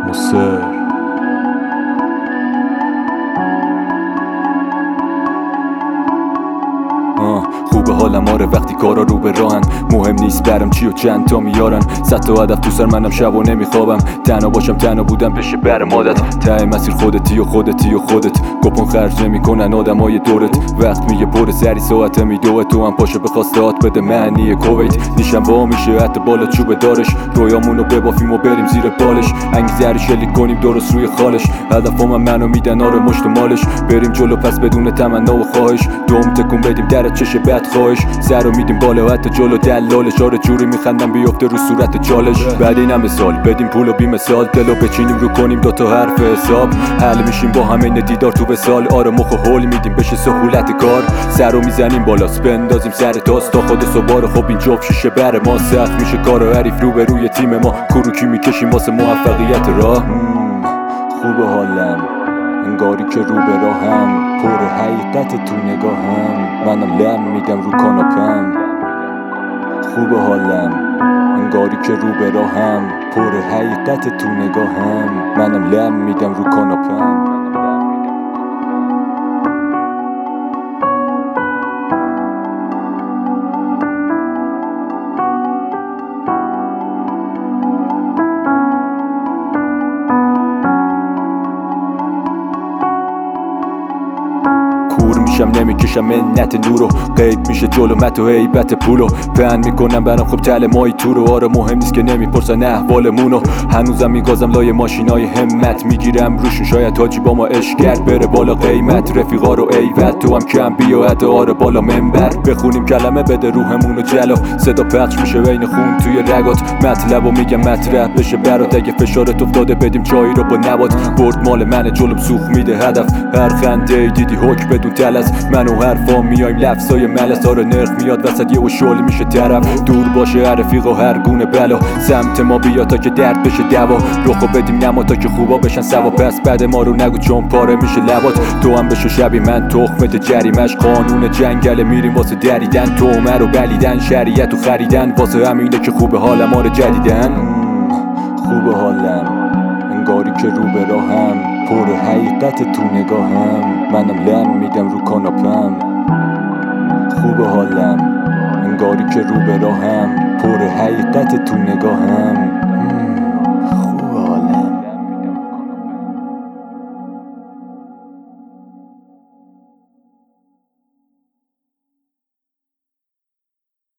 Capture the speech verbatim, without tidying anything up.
مصر. خوبه حالم آره وقتی کارا رو به راهن، مهم نیست برم چی و چند تا میارن. صد تا هدف تو سر منم شب و نمیخوابم، تنها باشم تنها بودم بشه برم عادت. ته مسیر خودتی و خودتی و خودت، کپون خرج نمیکنن آدمای دورت. وقت میگه پر سری ساعت میدوه، تو هم پاشو به خواستهات بده معنی کویت. نیشم با میشه حتی بالا چوب دارش، رویامونو ببافیم و بریم زیر بالش. انگیزه رو شلیک کنیم درست روی خالش، هدفم منو میدن آره مشت و مالش. بریم جلو پس بدون تمنا و خواهش، دوم تکون بدیم در چش بد خواهش. سر رو میدیم بالا حتی جلو دلالش، آره جوری میخندم بیفته رو صورت چالش. بعد این همه سال بدیم پول و بی مثال، دلو بچینیم رو کنیم دوتا حرف حساب. حل میشیم با همین دیدار تو وصال، آره مخ و هول میدیم بشه سهولت کار. سر رو میزنیم بالاست بندازیم سر تاست تا خود صبح. خب این جوب شیشه بر ما سخت میشه کار حریف رو به روی تیم ما. کروکی میکشیم واسه موفقیت راه. خوب حالم انگاری که رو به راهم، پر حقیقت تو نگاهم، منم لم میدم رو کاناپم. خوب حالم انگاری که رو به راهم، پر حقیقت تو نگاهم، منم لم میدم رو کاناپم. کور میشم نمیکشم منت نورو، غیب میشه جلو مت و هیبت پولو. پهن میکنم برام خوب تل مای تو رو، آره مهم نیست که نمیپرسن احوالمونو. هنوزم میگازم لای ماشینای همت، میگیرم روشون شاید حاجی با ما عشق کرد بره بالا قیمت. رفیقا رو ایوت تو هم کم بیا حتی آره بالا منبر. بخونیم کلمه بده روحمونو جلو، صدا پخش میشه بین خون توی رگات. مطلبو میگم مطرح بشه برات، اگه فشارت افتاده بدیم چای رو با نبات. برد مال منه جلوم سوخ میده هدف، هر خنده دیدی حکم بدون تلس. من و حرفا میایم لفظای ملس، آره نرخ میاد وسط یه و شل میشه طرف. دور باشه هر رفیق و هر گونه بلا، سمت ما بیا تا که درد بشه دوا. رخو بدیم نما تا که خوبا بشن سوا، پس بعد ما رو نگو چون پاره میشه لبات. تو هم بشو شبی من تخمت جریمش، قانون جنگل میریم واسه دریدن. تومه رو بلیدن شریعت و خریدن، واسه همینه که خوب حالم آره جدیدن. خوب حالم انگاری که رو به راهم، پر حقیقت تو نگاهم، منم لم میدم رو کاناپم. خوب حالم انگاری که رو به راهم، پر حقیقت تو نگاهم،